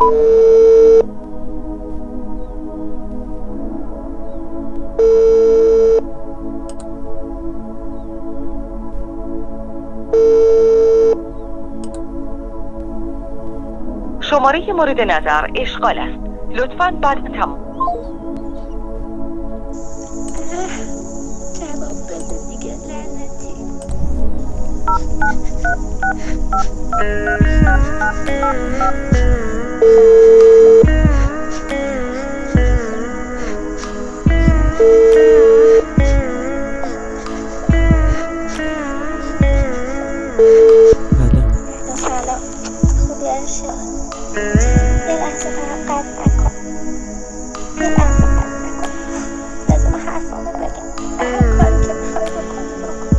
شماره مورد نظر اشغال است. لطفاً بعد تمام. جواب بده دیگه لعنتی. سلام خوبی ارشاد؟ یه لحظه فقط قطع نکن. یه لحظه قطع نکن. لازم حرفامو بگم. هر کاری که میخوای بکن.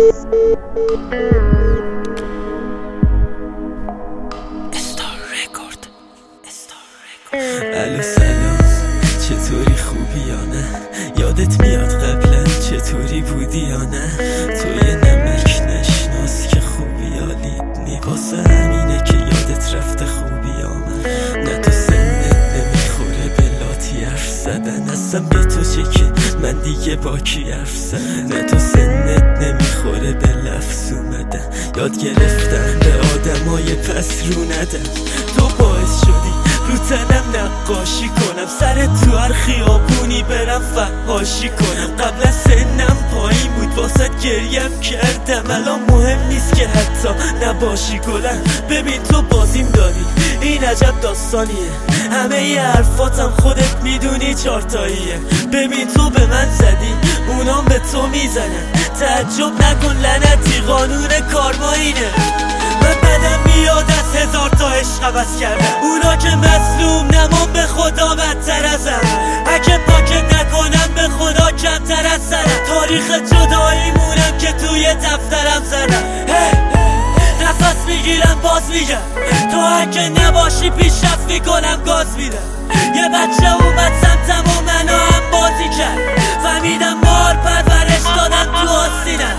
الو سلام، چطوری خوبی یا نه؟ یادت میاد قبلا چطوری بودی یا نه؟ توی نمک نشناس که خوبی یالیدنی، واسه همینه که یادت رفته خوبی یا من. نه تو سنت نمیخوره به لاتی حرف زدن، اصلا به تو چه که من دیگه با کی حرف زدن. نه تو سنت نمیخوره به لفظ اومدن، یاد گرفتم به آدمای پس رو ندن. تو باعث شدی رو تنم نقاشی کنم، سر تو هر خیابونی برم فحاشی کنم. قبل سنم پایین بود واسه گریم کردم، الان مهم نیست که حتی نباشی گلم. ببین تو بازیم داری، این عجب داستانیه، همه ی حرفاتم خودت میدونی چارتاییه. ببین تو به من زدی، اونام به تو میزنن، تعجب نکن لعنتی قانون کارما اینه. من بدم میاد از 1000 تا عشق عوض کردم، اونا که مظلوم نمان به خدا بدتر ازم. اگه پاکت نکنم به خدا کمتر از سرم، تاریخ جداییمونم که توی دفترم زدم. نفس میگیرم باز میگم، تو اگه نباشی پیشرفت میکنم گاز میدم. یه بچه اومد سمتم و منو هم بازی کرد، فهمیدم مار پرورش دادم تو آستینم.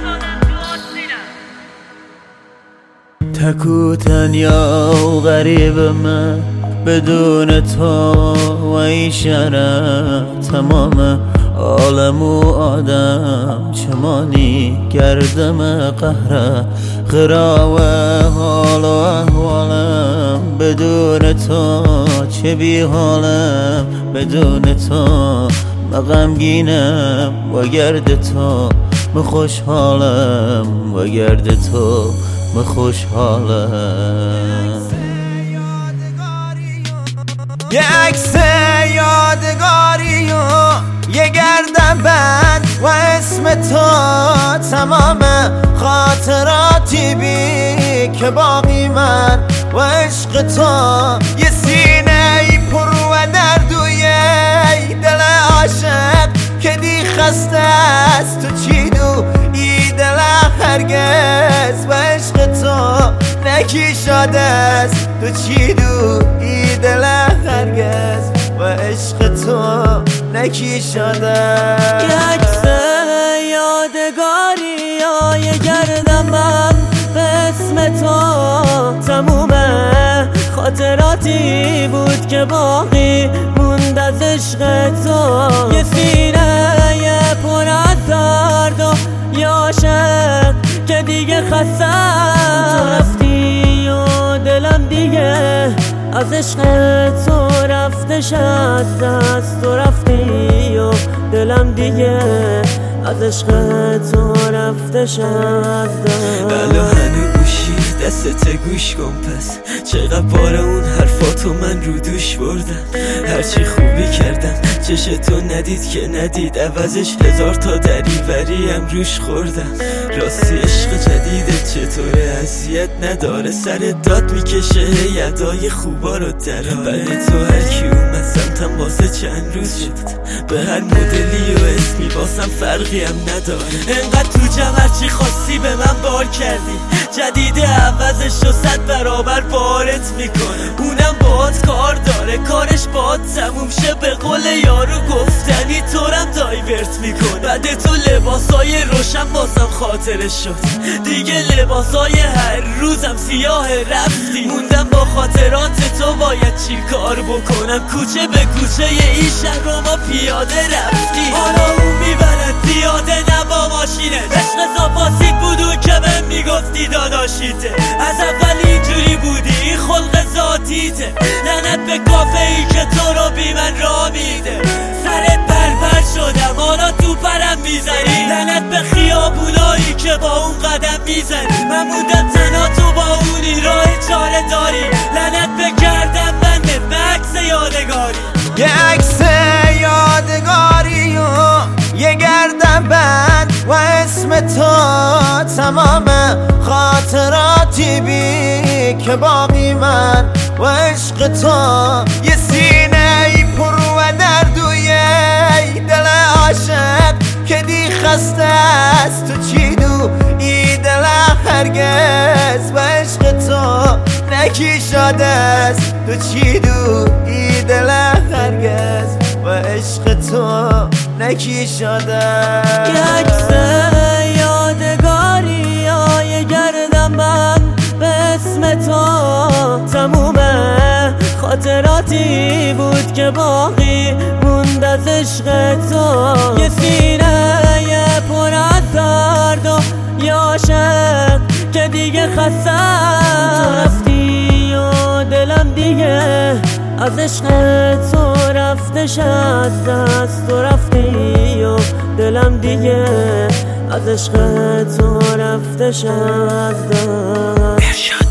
تک و تنیا و غریب من بدون تو و این شهر، تمام عالم و آدم چمانی گردم قهره. غراوه حال و احوالم بدون تو چه بی حالم، بدون تو مغمگینم و گرد تو خوشحالم، و گرد تو خوشحالم. یه عکس یادگاری و یه گردن بند و اسم تو، تمام خاطراتی بی که باقی من و عشق تو. یه سینه پر و دردوی دل عاشق که دی خسته است، تو چی دو ای دل هرگز و عشق تو نکی شده است. تو چی دو ای دل هرگز و عشق تو نکی شده. یه عکس یادگاری یا یه گردم من به اسم تو، تموم خاطراتی بود که باقی موند از عشق تو. یه سینه پر از درد و یه عاشق که دیگه خستم، تو رفتی و دلم دیگه از عشق تو رفتش از دست. تو رفتی و دلم دیگه از عشق تو رفتش از دست. بله هنو گوشی دستت گوش کن پس، چقدر بار اون حرفاتو من رو دوش بردم. هرچی خوبی کردم چش تو ندید که ندید، عوضش 1000 تا دریوری هم روش خوردم. راستی عشق جدیدت چطوره؟ اذیت نداره؟ سر داد میکشه یدای خوبا رو دراره. بله تو هرکی اومد سمتم واسه چند روز شد، به هر مدلی و اسمی باسم فرقی هم نداره. انقدر تو جمع هرچی خواستی به من بار کردی، جدیده عوضش رو 100 برابر بارت میکنه. اونم باد کار داره، کارش باد تموم شه. به قول یارو گفتنی طورم دایورت میکنه. بعد تو لباسای روشن بازم خاطرش شد دیگه. لباسای هر روزم سیاه رفتی. موندم با خاطرات تو، باید چی کار بکنم؟ کوچه به کوچه این شهر رو ما پیاده رفتی. حالا اون میبرد پیاده نه با ماشینه. عشق زاپاسیت بودو که بهم میگفتی داداشیته. از اول اینجوری بودی، این خلق ذاتیته. لعنت به کافه ای که تو رو بی من را میده. سرت پرپر شدم حالا تو پرم میزنی. لعنت به خیابونایی که با اون قدم میزنی. من موندم تنها، تو با اونی راه چاره داری. لعنت به گردم بنده به عکس یادگاری. یه عکس یادگاری و یه گردن بند و اسم تو. تمام خاطراتی بی که باقی من و عشق تو. یه سینه ای پر و دردوی دل عاشق که دی خسته است. تو چی دو ای دل هرگز و عشق تو نکی شده است. تو چی دو ای دل هرگز و عشق تو نکی شده. یه عکس یادگاری یا یه گردم بند به اسم تو. تموم خاطراتی بود که باقی موند از عشق تو. یه سینه پر از درد و یه عاشق که دیگه خسته. تو رفتی و دلم دیگه از عشق تو رفتش از دست. تو رفتی و دلم دیگه از عشق تو رفتش از دست.